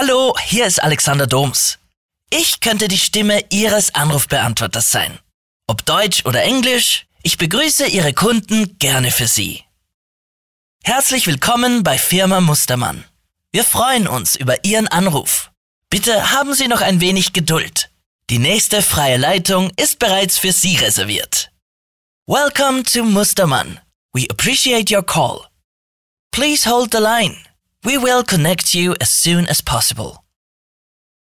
Hallo, hier ist Alexander Doms. Ich könnte die Stimme Ihres Anrufbeantworters sein. Ob Deutsch oder Englisch, ich begrüße Ihre Kunden gerne für Sie. Herzlich willkommen bei Firma Mustermann. Wir freuen uns über Ihren Anruf. Bitte haben Sie noch ein wenig Geduld. Die nächste freie Leitung ist bereits für Sie reserviert. Welcome to Mustermann. We appreciate your call. Please hold the line. We will connect you as soon as possible.